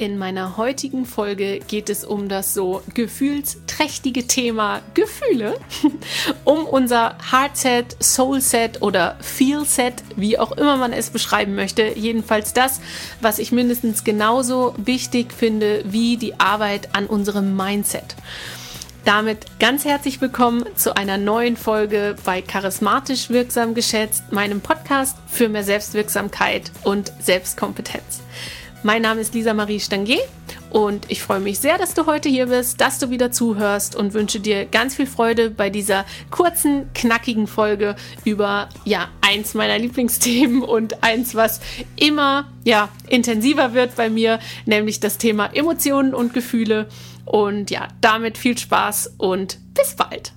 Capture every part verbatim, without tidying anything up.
In meiner heutigen Folge geht es um das so gefühlsträchtige Thema Gefühle, um unser Heartset, Soulset oder Feelset, wie auch immer man es beschreiben möchte. Jedenfalls das, was ich mindestens genauso wichtig finde wie die Arbeit an unserem Mindset. Damit ganz herzlich willkommen zu einer neuen Folge bei Charismatisch Wirksam Geschätzt, meinem Podcast für mehr Selbstwirksamkeit und Selbstkompetenz. Mein Name ist Lisa Marie Stangier und ich freue mich sehr, dass du heute hier bist, dass du wieder zuhörst und wünsche dir ganz viel Freude bei dieser kurzen, knackigen Folge über ja eins meiner Lieblingsthemen und eins, was immer ja intensiver wird bei mir, nämlich das Thema Emotionen und Gefühle. Und ja, damit viel Spaß und bis bald.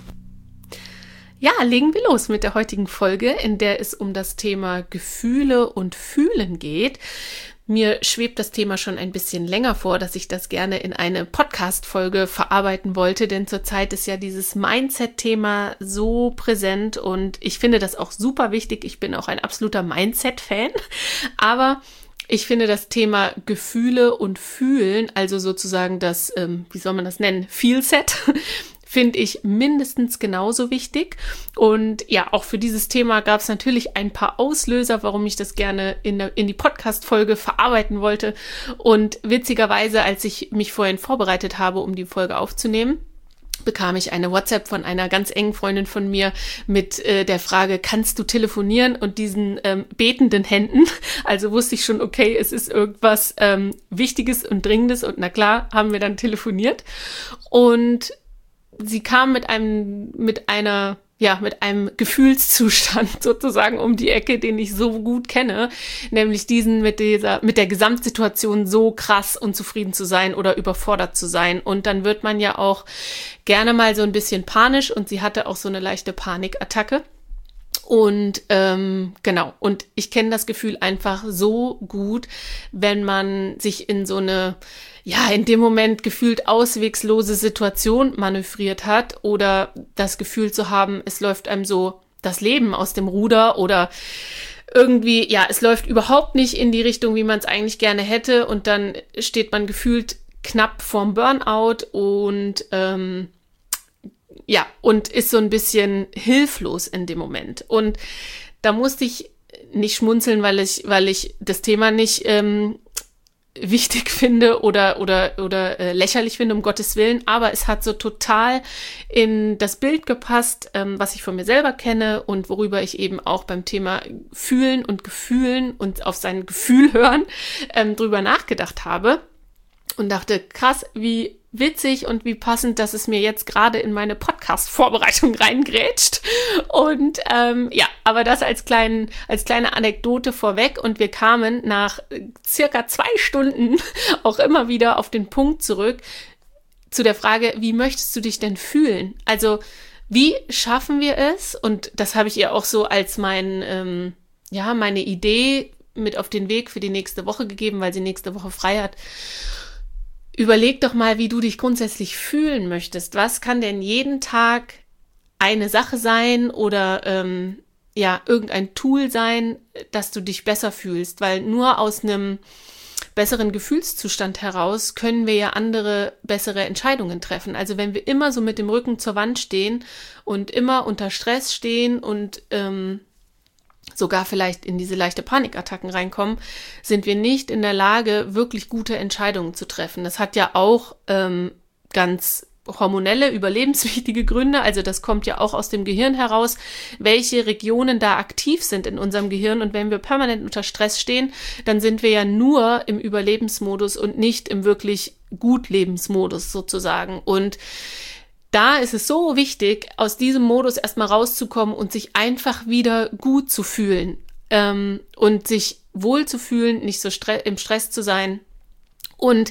Ja, legen wir los mit der heutigen Folge, in der es um das Thema Gefühle und Fühlen geht. Mir schwebt das Thema schon ein bisschen länger vor, dass ich das gerne in eine Podcast-Folge verarbeiten wollte, denn zurzeit ist ja dieses Mindset-Thema so präsent und ich finde das auch super wichtig. Ich bin auch ein absoluter Mindset-Fan, aber ich finde das Thema Gefühle und Fühlen, also sozusagen das, ähm, wie soll man das nennen, Feelset, finde ich mindestens genauso wichtig. Und ja, auch für dieses Thema gab es natürlich ein paar Auslöser, warum ich das gerne in, der, in die Podcast-Folge verarbeiten wollte. Und witzigerweise, als ich mich vorhin vorbereitet habe, um die Folge aufzunehmen, bekam ich eine WhatsApp von einer ganz engen Freundin von mir mit äh, der Frage, kannst du telefonieren? Und diesen ähm, betenden Händen. Also wusste ich schon, okay, es ist irgendwas ähm, Wichtiges und Dringendes. Und na klar, haben wir dann telefoniert. Und sie kam mit einem, mit einer, ja, mit einem Gefühlszustand sozusagen um die Ecke, den ich so gut kenne, nämlich diesen mit dieser, mit der Gesamtsituation so krass unzufrieden zu sein oder überfordert zu sein. Und dann wird man ja auch gerne mal so ein bisschen panisch und sie hatte auch so eine leichte Panikattacke. Und ähm, genau, und ich kenne das Gefühl einfach so gut, wenn man sich in so eine, ja, in dem Moment gefühlt auswegslose Situation manövriert hat oder das Gefühl zu haben, es läuft einem so das Leben aus dem Ruder oder irgendwie, ja, es läuft überhaupt nicht in die Richtung, wie man es eigentlich gerne hätte und dann steht man gefühlt knapp vorm Burnout und ähm, ja, und ist so ein bisschen hilflos in dem Moment. Und da musste ich nicht schmunzeln, weil ich, weil ich das Thema nicht ähm, wichtig finde oder oder oder äh, lächerlich finde, um Gottes Willen, aber es hat so total in das Bild gepasst, ähm, was ich von mir selber kenne und worüber ich eben auch beim Thema Fühlen und Gefühlen und auf sein Gefühl hören ähm, drüber nachgedacht habe und dachte, krass, wie witzig und wie passend, dass es mir jetzt gerade in meine Podcast-Vorbereitung reingrätscht. Und ähm, ja, aber das als, kleinen, als kleine Anekdote vorweg. Und wir kamen nach circa zwei Stunden auch immer wieder auf den Punkt zurück zu der Frage, wie möchtest du dich denn fühlen? Also wie schaffen wir es? Und das habe ich ihr auch so als mein, ähm, ja, meine Idee mit auf den Weg für die nächste Woche gegeben, weil sie nächste Woche frei hat. Überleg doch mal, wie du dich grundsätzlich fühlen möchtest. Was kann denn jeden Tag eine Sache sein oder ähm, ja irgendein Tool sein, dass du dich besser fühlst? Weil nur aus einem besseren Gefühlszustand heraus können wir ja andere, bessere Entscheidungen treffen. Also wenn wir immer so mit dem Rücken zur Wand stehen und immer unter Stress stehen und ähm, sogar vielleicht in diese leichte Panikattacken reinkommen, sind wir nicht in der Lage, wirklich gute Entscheidungen zu treffen. Das hat ja auch ähm, ganz hormonelle, überlebenswichtige Gründe. Also das kommt ja auch aus dem Gehirn heraus, welche Regionen da aktiv sind in unserem Gehirn. Und wenn wir permanent unter Stress stehen, dann sind wir ja nur im Überlebensmodus und nicht im wirklich Gutlebensmodus sozusagen. Und da ist es so wichtig, aus diesem Modus erstmal rauszukommen und sich einfach wieder gut zu fühlen ähm, und sich wohl zu fühlen, nicht so stre- im Stress zu sein. Und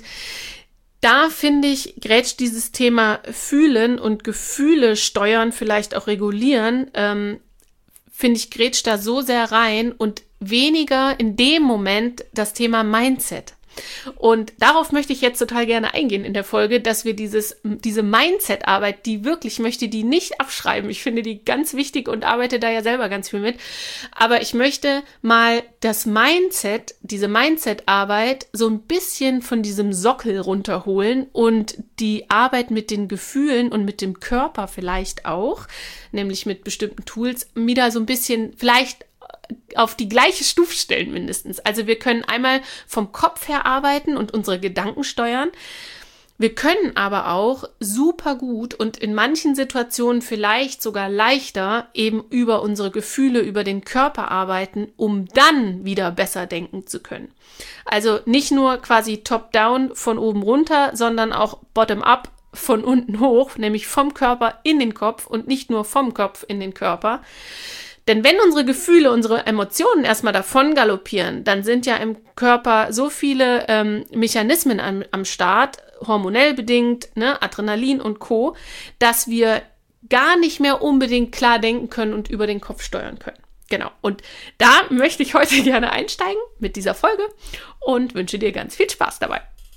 da finde ich, grätscht dieses Thema Fühlen und Gefühle steuern, vielleicht auch regulieren, ähm, finde ich, grätscht da so sehr rein und weniger in dem Moment das Thema Mindset. Und darauf möchte ich jetzt total gerne eingehen in der Folge, dass wir dieses, diese Mindset-Arbeit, die wirklich, ich möchte die nicht abschreiben. Ich finde die ganz wichtig und arbeite da ja selber ganz viel mit. Aber ich möchte mal das Mindset, diese Mindset-Arbeit so ein bisschen von diesem Sockel runterholen und die Arbeit mit den Gefühlen und mit dem Körper vielleicht auch, nämlich mit bestimmten Tools, wieder so ein bisschen vielleicht auf die gleiche Stufe stellen mindestens. Also wir können einmal vom Kopf her arbeiten und unsere Gedanken steuern. Wir können aber auch super gut und in manchen Situationen vielleicht sogar leichter eben über unsere Gefühle, über den Körper arbeiten, um dann wieder besser denken zu können. Also nicht nur quasi top-down von oben runter, sondern auch bottom-up von unten hoch, nämlich vom Körper in den Kopf und nicht nur vom Kopf in den Körper. Denn wenn unsere Gefühle, unsere Emotionen erstmal davon galoppieren, dann sind ja im Körper so viele ähm, Mechanismen am, am Start, hormonell bedingt, ne, Adrenalin und Co., dass wir gar nicht mehr unbedingt klar denken können und über den Kopf steuern können. Genau. Und da möchte ich heute gerne einsteigen mit dieser Folge und wünsche dir ganz viel Spaß dabei.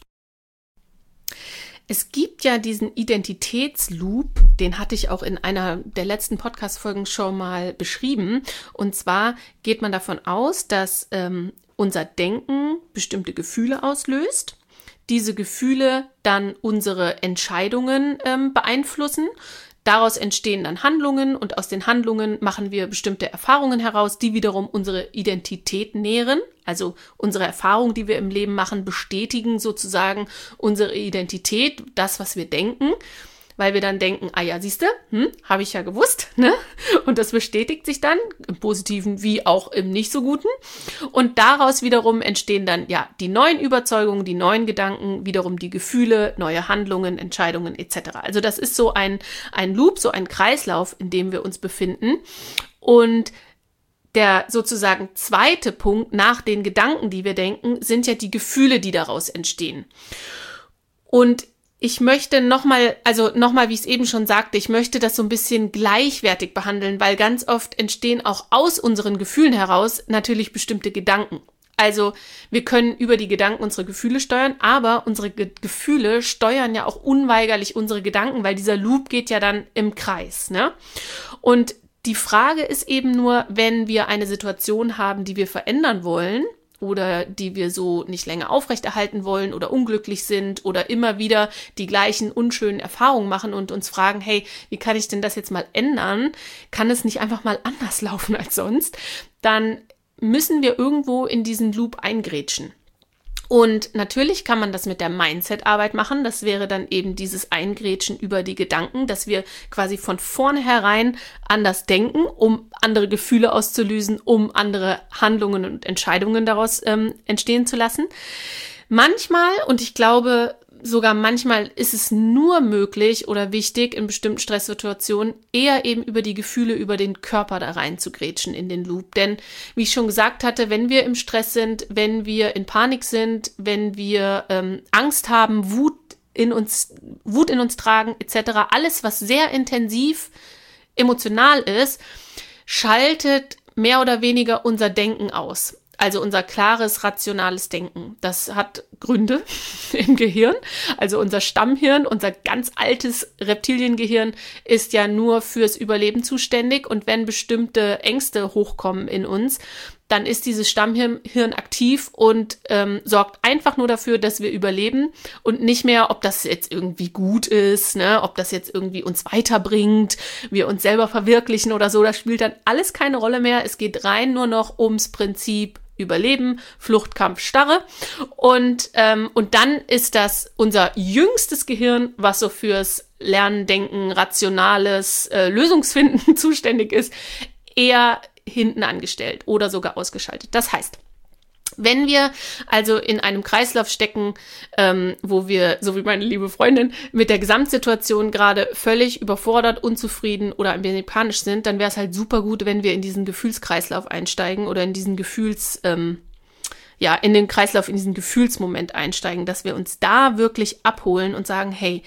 Es gibt ja diesen Identitätsloop, den hatte ich auch in einer der letzten Podcast-Folgen schon mal beschrieben. Und zwar geht man davon aus, dass ähm, unser Denken bestimmte Gefühle auslöst, diese Gefühle dann unsere Entscheidungen ähm, beeinflussen. Daraus entstehen dann Handlungen und aus den Handlungen machen wir bestimmte Erfahrungen heraus, die wiederum unsere Identität nähren. Also unsere Erfahrungen, die wir im Leben machen, bestätigen sozusagen unsere Identität, das, was wir denken. Weil wir dann denken, ah ja, siehste, hm, habe ich ja gewusst, ne? Und das bestätigt sich dann, im Positiven wie auch im nicht so Guten. Und daraus wiederum entstehen dann ja die neuen Überzeugungen, die neuen Gedanken, wiederum die Gefühle, neue Handlungen, Entscheidungen et cetera. Also das ist so ein, ein Loop, so ein Kreislauf, in dem wir uns befinden. Und der sozusagen zweite Punkt nach den Gedanken, die wir denken, sind ja die Gefühle, die daraus entstehen. Und ich möchte nochmal, also nochmal, wie ich es eben schon sagte, ich möchte das so ein bisschen gleichwertig behandeln, weil ganz oft entstehen auch aus unseren Gefühlen heraus natürlich bestimmte Gedanken. Also wir können über die Gedanken unsere Gefühle steuern, aber unsere Ge- Gefühle steuern ja auch unweigerlich unsere Gedanken, weil dieser Loop geht ja dann im Kreis, ne? Und die Frage ist eben nur, wenn wir eine Situation haben, die wir verändern wollen, oder die wir so nicht länger aufrechterhalten wollen oder unglücklich sind oder immer wieder die gleichen unschönen Erfahrungen machen und uns fragen, hey, wie kann ich denn das jetzt mal ändern? Kann es nicht einfach mal anders laufen als sonst? Dann müssen wir irgendwo in diesen Loop eingrätschen. Und natürlich kann man das mit der Mindset-Arbeit machen. Das wäre dann eben dieses Eingrätschen über die Gedanken, dass wir quasi von vornherein anders denken, um andere Gefühle auszulösen, um andere Handlungen und Entscheidungen daraus ähm, entstehen zu lassen. Manchmal, und ich glaube, sogar manchmal ist es nur möglich oder wichtig, in bestimmten Stresssituationen eher eben über die Gefühle, über den Körper da rein zu grätschen in den Loop. Denn, wie ich schon gesagt hatte, wenn wir im Stress sind, wenn wir in Panik sind, wenn wir ähm, Angst haben, Wut in uns, Wut in uns tragen et cetera, alles, was sehr intensiv emotional ist, schaltet mehr oder weniger unser Denken aus. Also unser klares, rationales Denken. Das hat Gründe im Gehirn. Also unser Stammhirn, unser ganz altes Reptiliengehirn ist ja nur fürs Überleben zuständig. Und wenn bestimmte Ängste hochkommen in uns, dann ist dieses Stammhirn aktiv und ähm, sorgt einfach nur dafür, dass wir überleben und nicht mehr, ob das jetzt irgendwie gut ist, ne, ob das jetzt irgendwie uns weiterbringt, wir uns selber verwirklichen oder so. Das spielt dann alles keine Rolle mehr. Es geht rein nur noch ums Prinzip Überleben, Flucht, Kampf, Starre. Und, ähm, und dann ist das unser jüngstes Gehirn, was so fürs Lernen, Denken, rationales äh, Lösungsfinden zuständig ist, eher hinten angestellt oder sogar ausgeschaltet. Das heißt, wenn wir also in einem Kreislauf stecken, ähm, wo wir, so wie meine liebe Freundin, mit der Gesamtsituation gerade völlig überfordert, unzufrieden oder ein wenig panisch sind, dann wäre es halt super gut, wenn wir in diesen Gefühlskreislauf einsteigen oder in diesen Gefühls, ähm, ja, in den Kreislauf, in diesen Gefühlsmoment einsteigen, dass wir uns da wirklich abholen und sagen, hey,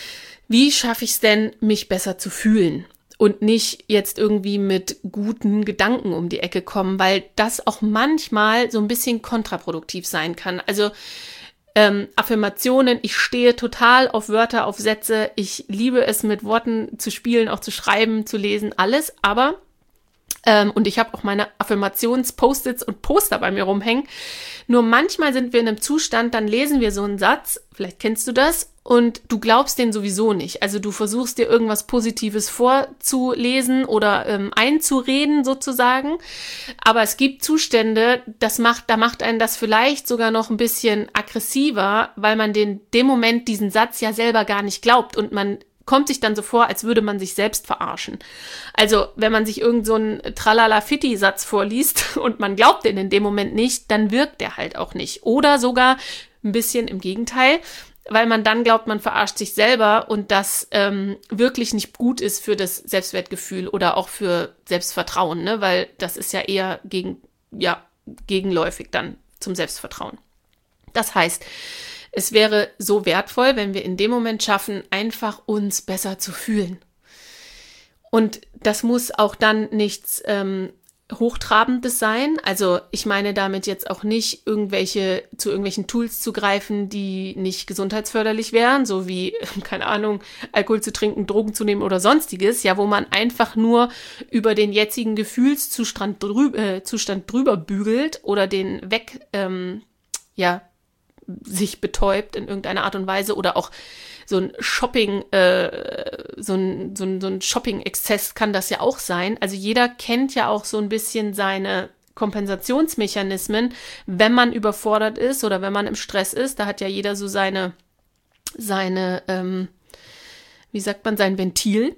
wie schaffe ich es denn, mich besser zu fühlen? Und nicht jetzt irgendwie mit guten Gedanken um die Ecke kommen, weil das auch manchmal so ein bisschen kontraproduktiv sein kann. Also Ähm, Affirmationen, ich stehe total auf Wörter, auf Sätze. Ich liebe es, mit Worten zu spielen, auch zu schreiben, zu lesen, alles. Aber, ähm, und ich habe auch meine Affirmations-Post-its und Poster bei mir rumhängen. Nur manchmal sind wir in einem Zustand, dann lesen wir so einen Satz, vielleicht kennst du das, und du glaubst den sowieso nicht. Also du versuchst dir irgendwas Positives vorzulesen oder ähm, einzureden sozusagen. Aber es gibt Zustände, das macht, da macht einen das vielleicht sogar noch ein bisschen aggressiver, weil man den dem Moment diesen Satz ja selber gar nicht glaubt und man kommt sich dann so vor, als würde man sich selbst verarschen. Also wenn man sich irgend so einen Tralala-Fitti-Satz vorliest und man glaubt den in dem Moment nicht, dann wirkt der halt auch nicht. Oder sogar ein bisschen im Gegenteil, weil man dann glaubt, man verarscht sich selber und das ähm, wirklich nicht gut ist für das Selbstwertgefühl oder auch für Selbstvertrauen, ne? Weil das ist ja eher gegen, ja, gegenläufig dann zum Selbstvertrauen. Das heißt, es wäre so wertvoll, wenn wir in dem Moment schaffen, einfach uns besser zu fühlen. Und das muss auch dann nichts ähm, Hochtrabendes sein. Also ich meine damit jetzt auch nicht irgendwelche zu irgendwelchen Tools zu greifen, die nicht gesundheitsförderlich wären, so wie, keine Ahnung, Alkohol zu trinken, Drogen zu nehmen oder sonstiges, ja, wo man einfach nur über den jetzigen Gefühlszustand drü- äh, Zustand drüber bügelt oder den weg, ähm, ja, sich betäubt in irgendeiner Art und Weise oder auch so ein Shopping, äh, so ein, so ein, so ein Shopping-Exzess kann das ja auch sein. Also jeder kennt ja auch so ein bisschen seine Kompensationsmechanismen, wenn man überfordert ist oder wenn man im Stress ist. Da hat ja jeder so seine, seine, ähm, wie sagt man, sein Ventil.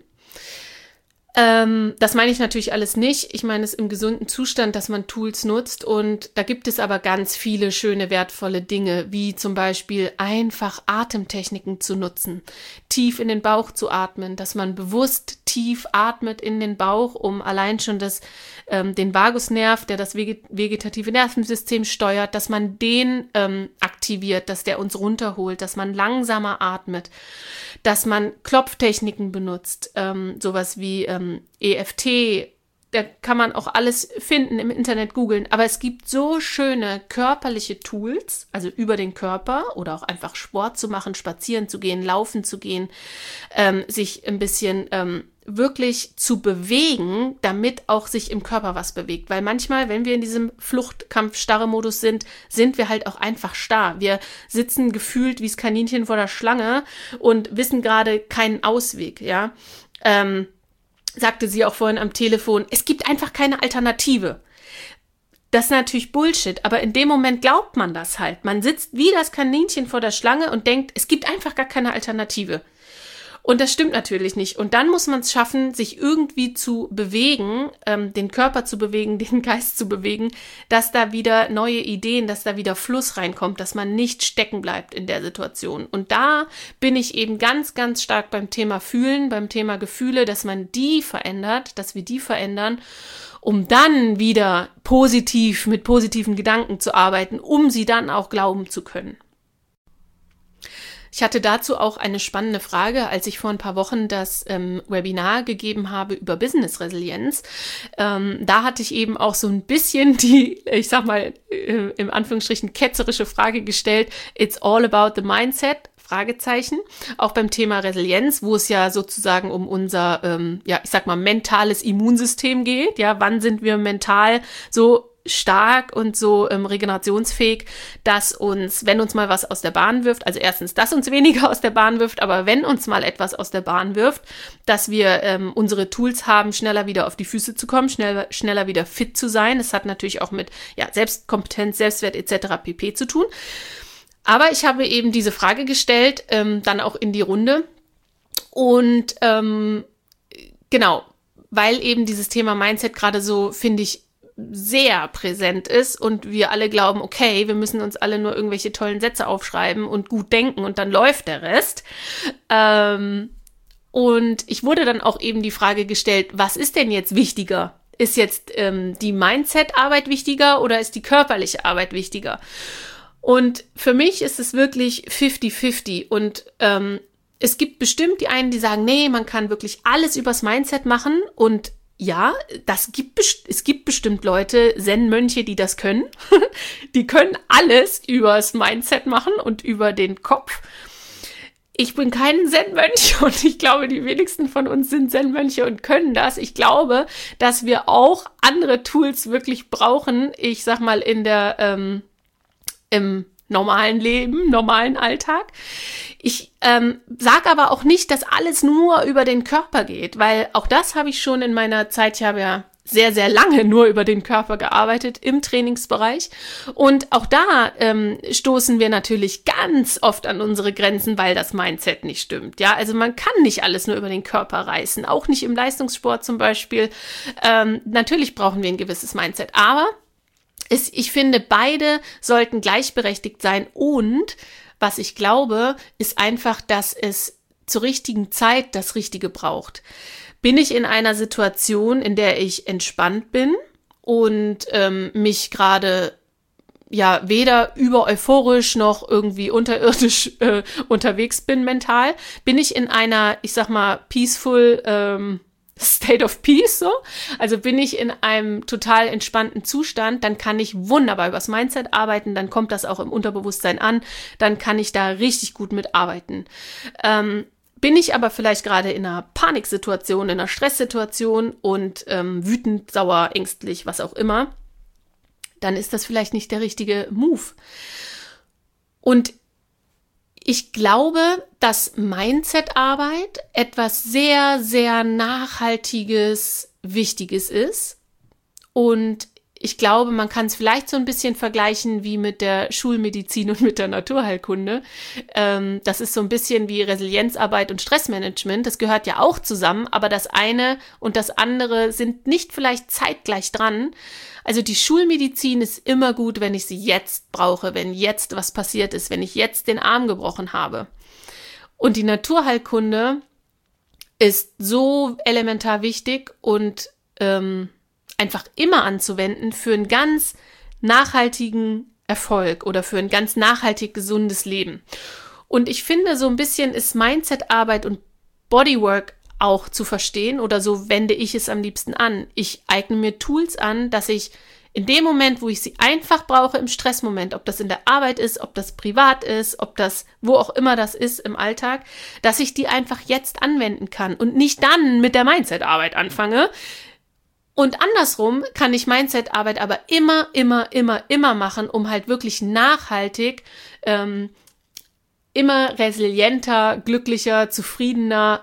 Ähm, das meine ich natürlich alles nicht. Ich meine es im gesunden Zustand, dass man Tools nutzt und da gibt es aber ganz viele schöne, wertvolle Dinge, wie zum Beispiel einfach Atemtechniken zu nutzen, tief in den Bauch zu atmen, dass man bewusst tief atmet in den Bauch, um allein schon das, ähm, den Vagusnerv, der das veget- vegetative Nervensystem steuert, dass man den ähm, aktiviert, dass der uns runterholt, dass man langsamer atmet, dass man Klopftechniken benutzt, ähm, sowas wie ähm, E F T, da kann man auch alles finden, im Internet googeln, aber es gibt so schöne körperliche Tools, also über den Körper oder auch einfach Sport zu machen, spazieren zu gehen, laufen zu gehen, ähm, sich ein bisschen ähm, wirklich zu bewegen, damit auch sich im Körper was bewegt, weil manchmal, wenn wir in diesem Fluchtkampf-Starre-Modus sind, sind wir halt auch einfach starr. Wir sitzen gefühlt wie das Kaninchen vor der Schlange und wissen gerade keinen Ausweg, ja, ähm, sagte sie auch vorhin am Telefon, es gibt einfach keine Alternative. Das ist natürlich Bullshit, aber in dem Moment glaubt man das halt. Man sitzt wie das Kaninchen vor der Schlange und denkt, es gibt einfach gar keine Alternative. Und das stimmt natürlich nicht. Und dann muss man es schaffen, sich irgendwie zu bewegen, ähm, den Körper zu bewegen, den Geist zu bewegen, dass da wieder neue Ideen, dass da wieder Fluss reinkommt, dass man nicht stecken bleibt in der Situation. Und da bin ich eben ganz, ganz stark beim Thema Fühlen, beim Thema Gefühle, dass man die verändert, dass wir die verändern, um dann wieder positiv, mit positiven Gedanken zu arbeiten, um sie dann auch glauben zu können. Ich hatte dazu auch eine spannende Frage, als ich vor ein paar Wochen das ähm, Webinar gegeben habe über Business-Resilienz. Ähm, da hatte ich eben auch so ein bisschen die, ich sag mal, äh, im Anführungsstrichen ketzerische Frage gestellt, it's all about the mindset, Fragezeichen, auch beim Thema Resilienz, wo es ja sozusagen um unser, ähm, ja, ich sag mal, mentales Immunsystem geht. Ja, wann sind wir mental so stark und so ähm, regenerationsfähig, dass uns, wenn uns mal was aus der Bahn wirft, also erstens, dass uns weniger aus der Bahn wirft, aber wenn uns mal etwas aus der Bahn wirft, dass wir ähm, unsere Tools haben, schneller wieder auf die Füße zu kommen, schneller, schneller wieder fit zu sein. Das hat natürlich auch mit ja, Selbstkompetenz, Selbstwert et cetera pp. Zu tun. Aber ich habe eben diese Frage gestellt, ähm, dann auch in die Runde und ähm, genau, weil eben dieses Thema Mindset gerade so, finde ich, sehr präsent ist und wir alle glauben, okay, wir müssen uns alle nur irgendwelche tollen Sätze aufschreiben und gut denken und dann läuft der Rest. Ähm, und ich wurde dann auch eben die Frage gestellt, was ist denn jetzt wichtiger? Ist jetzt ähm, die Mindset-Arbeit wichtiger oder ist die körperliche Arbeit wichtiger? Und für mich ist es wirklich fifty fifty und ähm, es gibt bestimmt die einen, die sagen, nee, man kann wirklich alles übers Mindset machen und ja, das gibt best- es gibt bestimmt Leute, Zen-Mönche, die das können. Die können alles übers Mindset machen und über den Kopf. Ich bin kein Zen-Mönch und ich glaube, die wenigsten von uns sind Zen-Mönche und können das. Ich glaube, dass wir auch andere Tools wirklich brauchen. Ich sag mal, in der, ähm, im normalen Leben, normalen Alltag. Ich ähm, sage aber auch nicht, dass alles nur über den Körper geht, weil auch das habe ich schon in meiner Zeit, ich habe ja sehr, sehr lange nur über den Körper gearbeitet im Trainingsbereich und auch da ähm, stoßen wir natürlich ganz oft an unsere Grenzen, weil das Mindset nicht stimmt. Ja, also man kann nicht alles nur über den Körper reißen, auch nicht im Leistungssport zum Beispiel. Ähm, natürlich brauchen wir ein gewisses Mindset, aber es, ich finde, beide sollten gleichberechtigt sein und was ich glaube, ist einfach, dass es zur richtigen Zeit das Richtige braucht. Bin ich in einer Situation, in der ich entspannt bin und ähm, mich gerade ja weder über euphorisch noch irgendwie unterirdisch äh, unterwegs bin mental, bin ich in einer, ich sag mal, peaceful ähm, State of Peace, so. Also bin ich in einem total entspannten Zustand, dann kann ich wunderbar übers Mindset arbeiten, dann kommt das auch im Unterbewusstsein an, dann kann ich da richtig gut mit arbeiten. Ähm, bin ich aber vielleicht gerade in einer Paniksituation, in einer Stresssituation und ähm, wütend, sauer, ängstlich, was auch immer, dann ist das vielleicht nicht der richtige Move. Und ich glaube, dass Mindset-Arbeit etwas sehr, sehr Nachhaltiges, Wichtiges ist. Und ich glaube, man kann es vielleicht so ein bisschen vergleichen wie mit der Schulmedizin und mit der Naturheilkunde. Ähm, das ist so ein bisschen wie Resilienzarbeit und Stressmanagement. Das gehört ja auch zusammen, aber das eine und das andere sind nicht vielleicht zeitgleich dran. Also die Schulmedizin ist immer gut, wenn ich sie jetzt brauche, wenn jetzt was passiert ist, wenn ich jetzt den Arm gebrochen habe. Und die Naturheilkunde ist so elementar wichtig und ähm, einfach immer anzuwenden für einen ganz nachhaltigen Erfolg oder für ein ganz nachhaltig gesundes Leben. Und ich finde, so ein bisschen ist Mindset-Arbeit und Bodywork auch zu verstehen oder so wende ich es am liebsten an. Ich eigne mir Tools an, dass ich in dem Moment, wo ich sie einfach brauche, im Stressmoment, ob das in der Arbeit ist, ob das privat ist, ob das, wo auch immer das ist im Alltag, dass ich die einfach jetzt anwenden kann und nicht dann mit der Mindset-Arbeit anfange. Und andersrum kann ich Mindset-Arbeit aber immer, immer, immer, immer machen, um halt wirklich nachhaltig, ähm, immer resilienter, glücklicher, zufriedener,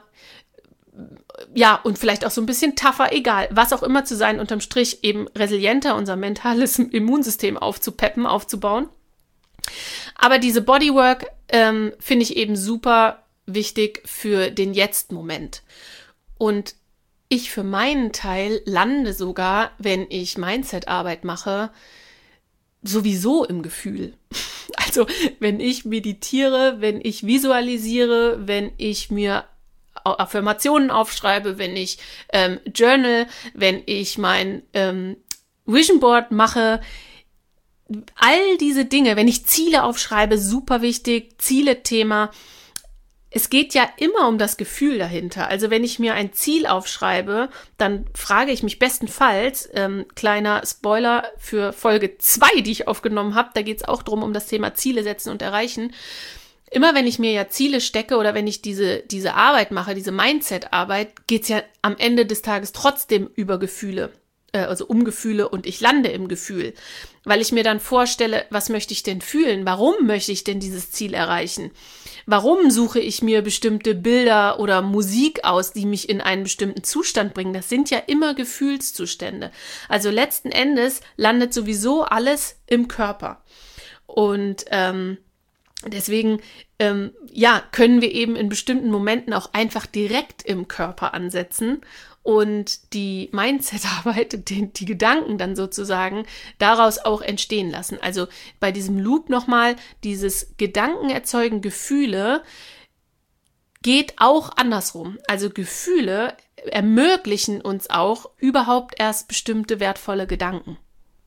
ja, und vielleicht auch so ein bisschen tougher, egal, was auch immer zu sein, unterm Strich eben resilienter, unser mentales Immunsystem aufzupeppen, aufzubauen. Aber diese Bodywork ähm, finde ich eben super wichtig für den Jetzt-Moment. Und ich für meinen Teil lande sogar, wenn ich Mindset-Arbeit mache, sowieso im Gefühl. Also wenn ich meditiere, wenn ich visualisiere, wenn ich mir Affirmationen aufschreibe, wenn ich ähm, journal, wenn ich mein ähm, Vision Board mache, all diese Dinge, wenn ich Ziele aufschreibe, super wichtig, Ziele-Thema. Es geht ja immer um das Gefühl dahinter. Also wenn ich mir ein Ziel aufschreibe, dann frage ich mich bestenfalls, ähm, kleiner Spoiler für Folge zwei, die ich aufgenommen habe, da geht es auch drum um das Thema Ziele setzen und erreichen. Immer wenn ich mir ja Ziele stecke oder wenn ich diese, diese Arbeit mache, diese Mindset-Arbeit, geht es ja am Ende des Tages trotzdem über Gefühle, äh, also um Gefühle und ich lande im Gefühl, weil ich mir dann vorstelle, was möchte ich denn fühlen? Warum möchte ich denn dieses Ziel erreichen? Warum suche ich mir bestimmte Bilder oder Musik aus, die mich in einen bestimmten Zustand bringen? Das sind ja immer Gefühlszustände. Also letzten Endes landet sowieso alles im Körper. Und ähm, Deswegen, ähm, ja, können wir eben in bestimmten Momenten auch einfach direkt im Körper ansetzen und die Mindset-Arbeit, die, die Gedanken dann sozusagen daraus auch entstehen lassen. Also bei diesem Loop nochmal, dieses Gedanken erzeugen Gefühle geht auch andersrum. Also Gefühle ermöglichen uns auch überhaupt erst bestimmte wertvolle Gedanken.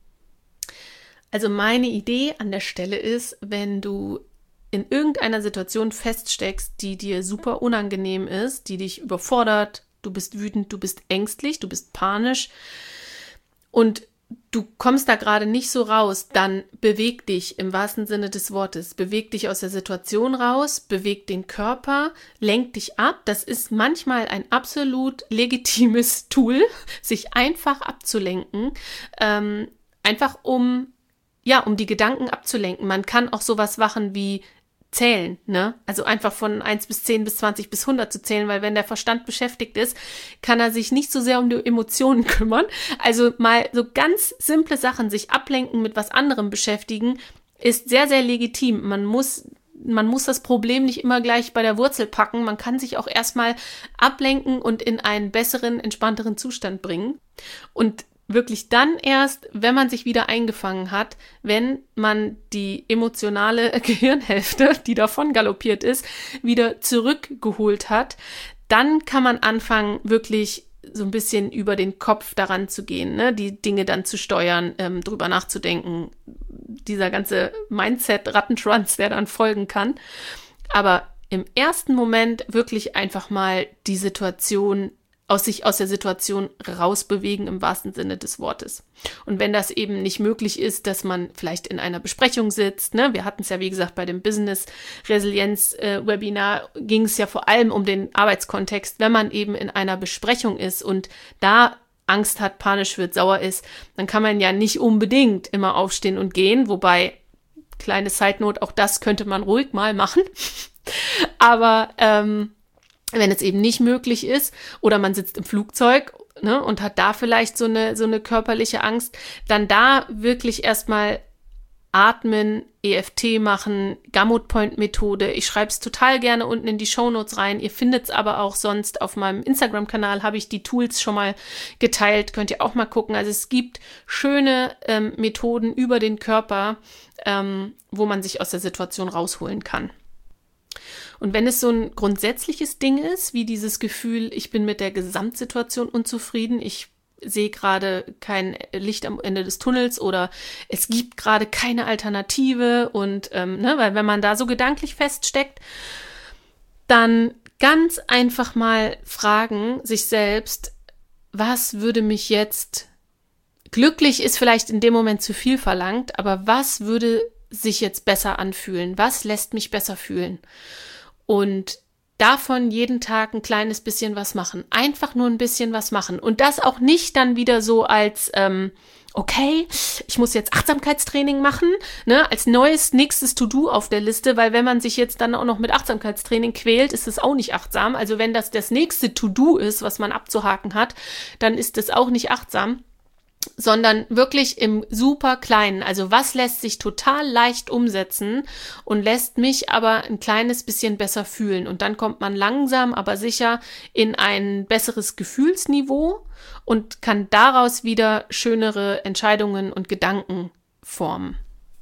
Also meine Idee an der Stelle ist, wenn du in irgendeiner Situation feststeckst, die dir super unangenehm ist, die dich überfordert, du bist wütend, du bist ängstlich, du bist panisch und du kommst da gerade nicht so raus, dann beweg dich im wahrsten Sinne des Wortes. Beweg dich aus der Situation raus, beweg den Körper, lenk dich ab. Das ist manchmal ein absolut legitimes Tool, sich einfach abzulenken, ähm, einfach um, ja, um die Gedanken abzulenken. Man kann auch sowas machen wie zählen, ne? Also einfach von eins bis zehn bis zwanzig bis hundert zu zählen, weil wenn der Verstand beschäftigt ist, kann er sich nicht so sehr um die Emotionen kümmern. Also mal so ganz simple Sachen, sich ablenken, mit was anderem beschäftigen, ist sehr, sehr legitim. Man muss, man muss das Problem nicht immer gleich bei der Wurzel packen. Man kann sich auch erstmal ablenken und in einen besseren, entspannteren Zustand bringen. Und wirklich dann erst, wenn man sich wieder eingefangen hat, wenn man die emotionale Gehirnhälfte, die davon galoppiert ist, wieder zurückgeholt hat, dann kann man anfangen, wirklich so ein bisschen über den Kopf daran zu gehen, ne? Die Dinge dann zu steuern, ähm, drüber nachzudenken, dieser ganze Mindset-Rattenschwanz, der dann folgen kann. Aber im ersten Moment wirklich einfach mal die Situation aus sich aus der Situation rausbewegen im wahrsten Sinne des Wortes. Und wenn das eben nicht möglich ist, dass man vielleicht in einer Besprechung sitzt, ne, wir hatten es ja wie gesagt bei dem Business-Resilienz-Webinar, äh, ging es ja vor allem um den Arbeitskontext, wenn man eben in einer Besprechung ist und da Angst hat, panisch wird, sauer ist, dann kann man ja nicht unbedingt immer aufstehen und gehen, wobei, kleine Side-Note, auch das könnte man ruhig mal machen, aber ähm, wenn es eben nicht möglich ist oder man sitzt im Flugzeug, ne, und hat da vielleicht so eine, so eine körperliche Angst, dann da wirklich erstmal atmen, E F T machen, Gamut-Point-Methode. Ich schreibe es total gerne unten in die Shownotes rein. Ihr findet es aber auch sonst auf meinem Instagram-Kanal, habe ich die Tools schon mal geteilt. Könnt ihr auch mal gucken. Also es gibt schöne ähm, Methoden über den Körper, ähm, wo man sich aus der Situation rausholen kann. Und wenn es so ein grundsätzliches Ding ist, wie dieses Gefühl, ich bin mit der Gesamtsituation unzufrieden, ich sehe gerade kein Licht am Ende des Tunnels oder es gibt gerade keine Alternative und, ähm, ne, weil wenn man da so gedanklich feststeckt, dann ganz einfach mal fragen sich selbst, was würde mich jetzt, glücklich ist vielleicht in dem Moment zu viel verlangt, aber was würde sich jetzt besser anfühlen? Was lässt mich besser fühlen? Und davon jeden Tag ein kleines bisschen was machen. Einfach nur ein bisschen was machen. Und das auch nicht dann wieder so als, ähm, okay, ich muss jetzt Achtsamkeitstraining machen, ne, als neues, nächstes To-Do auf der Liste, weil wenn man sich jetzt dann auch noch mit Achtsamkeitstraining quält, ist es auch nicht achtsam. Also wenn das das nächste To-Do ist, was man abzuhaken hat, dann ist das auch nicht achtsam. Sondern wirklich im super Kleinen. Also was lässt sich total leicht umsetzen und lässt mich aber ein kleines bisschen besser fühlen. Und dann kommt man langsam, aber sicher in ein besseres Gefühlsniveau und kann daraus wieder schönere Entscheidungen und Gedanken formen.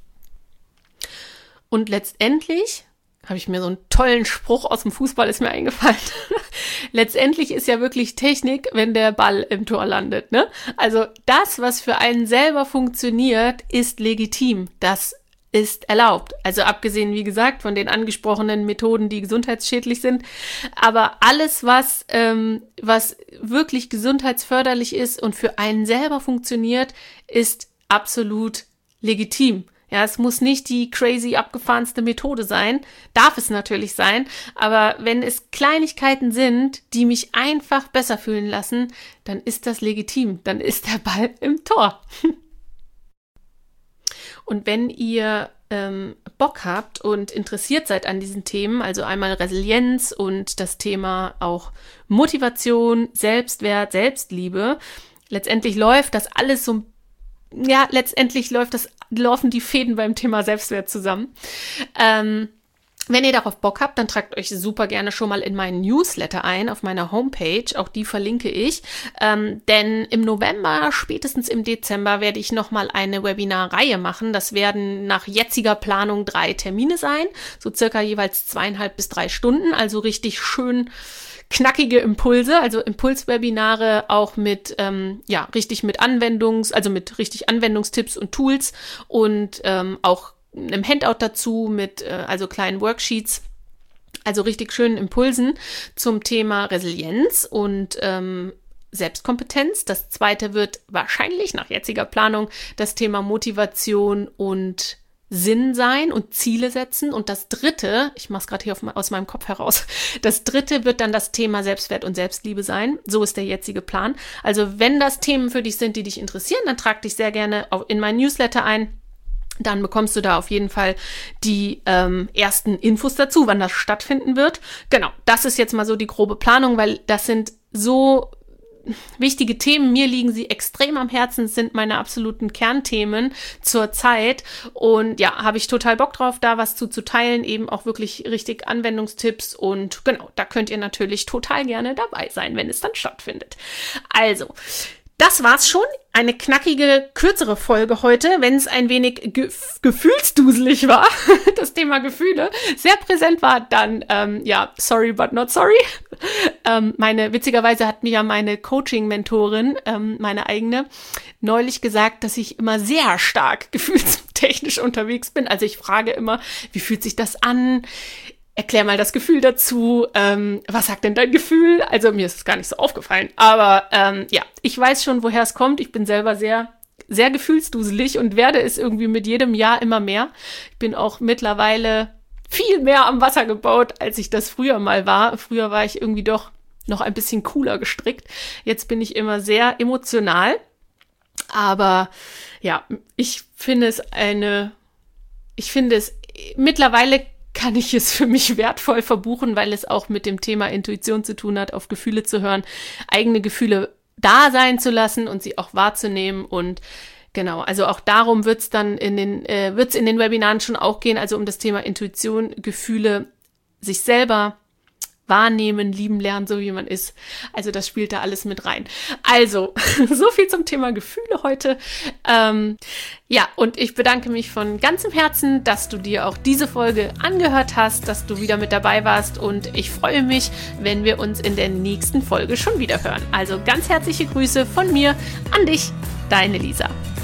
Und letztendlich habe ich mir so einen tollen Spruch aus dem Fußball, ist mir eingefallen. Letztendlich ist ja wirklich Technik, wenn der Ball im Tor landet, ne? Also das, was für einen selber funktioniert, ist legitim. Das ist erlaubt. Also abgesehen, wie gesagt, von den angesprochenen Methoden, die gesundheitsschädlich sind. Aber alles, was, ähm, was wirklich gesundheitsförderlich ist und für einen selber funktioniert, ist absolut legitim. Ja, es muss nicht die crazy abgefahrenste Methode sein, darf es natürlich sein, aber wenn es Kleinigkeiten sind, die mich einfach besser fühlen lassen, dann ist das legitim, dann ist der Ball im Tor. Und wenn ihr ähm, Bock habt und interessiert seid an diesen Themen, also einmal Resilienz und das Thema auch Motivation, Selbstwert, Selbstliebe, letztendlich läuft das alles so ein Ja, letztendlich läuft das, laufen die Fäden beim Thema Selbstwert zusammen. Ähm, wenn ihr darauf Bock habt, dann tragt euch super gerne schon mal in meinen Newsletter ein, auf meiner Homepage. Auch die verlinke ich. Ähm, denn im November, spätestens im Dezember, werde ich nochmal eine Webinarreihe machen. Das werden nach jetziger Planung drei Termine sein. So circa jeweils zweieinhalb bis drei Stunden. Also richtig schön knackige Impulse, also Impulswebinare auch mit, ähm, ja, richtig mit Anwendungs-, also mit richtig Anwendungstipps und Tools und ähm, auch einem Handout dazu mit, äh, also kleinen Worksheets. also richtig schönen Impulsen zum Thema Resilienz und ähm, Selbstkompetenz. Das zweite wird wahrscheinlich nach jetziger Planung das Thema Motivation und Sinn sein und Ziele setzen. Und das dritte, ich mache es gerade hier auf, aus meinem Kopf heraus, das dritte wird dann das Thema Selbstwert und Selbstliebe sein. So ist der jetzige Plan. Also wenn das Themen für dich sind, die dich interessieren, dann trag dich sehr gerne in mein Newsletter ein. Dann bekommst du da auf jeden Fall die ähm, ersten Infos dazu, wann das stattfinden wird. Genau, das ist jetzt mal so die grobe Planung, weil das sind so wichtige Themen. Mir liegen sie extrem am Herzen, sind meine absoluten Kernthemen zur Zeit. Und ja, habe ich total Bock drauf, da was zu, zu teilen, eben auch wirklich richtig Anwendungstipps. Und genau, da könnt ihr natürlich total gerne dabei sein, wenn es dann stattfindet. Also, das war's schon. Eine knackige, kürzere Folge heute, wenn es ein wenig ge- gefühlsduselig war, das Thema Gefühle sehr präsent war, dann, ähm, ja, sorry but not sorry. ähm, meine, witzigerweise hat mir ja meine Coaching-Mentorin, ähm, meine eigene, neulich gesagt, dass ich immer sehr stark gefühlstechnisch unterwegs bin. Also ich frage immer, wie fühlt sich das an? Erklär mal das Gefühl dazu. Ähm, was sagt denn dein Gefühl? Also mir ist es gar nicht so aufgefallen. Aber ähm, ja, ich weiß schon, woher es kommt. Ich bin selber sehr, sehr gefühlsduselig und werde es irgendwie mit jedem Jahr immer mehr. Ich bin auch mittlerweile viel mehr am Wasser gebaut, als ich das früher mal war. Früher war ich irgendwie doch noch ein bisschen cooler gestrickt. Jetzt bin ich immer sehr emotional. Aber ja, ich finde es eine, ich finde es mittlerweile kann ich es für mich wertvoll verbuchen, weil es auch mit dem Thema Intuition zu tun hat, auf Gefühle zu hören, eigene Gefühle da sein zu lassen und sie auch wahrzunehmen. Und genau, also auch darum wird es dann in den, äh, wird es in den Webinaren schon auch gehen, also um das Thema Intuition, Gefühle, sich selber wahrnehmen, lieben lernen, so wie man ist. Also das spielt da alles mit rein. Also, so viel zum Thema Gefühle heute. Ähm, ja, und ich bedanke mich von ganzem Herzen, dass du dir auch diese Folge angehört hast, dass du wieder mit dabei warst und ich freue mich, wenn wir uns in der nächsten Folge schon wieder hören. Also ganz herzliche Grüße von mir an dich, deine Lisa.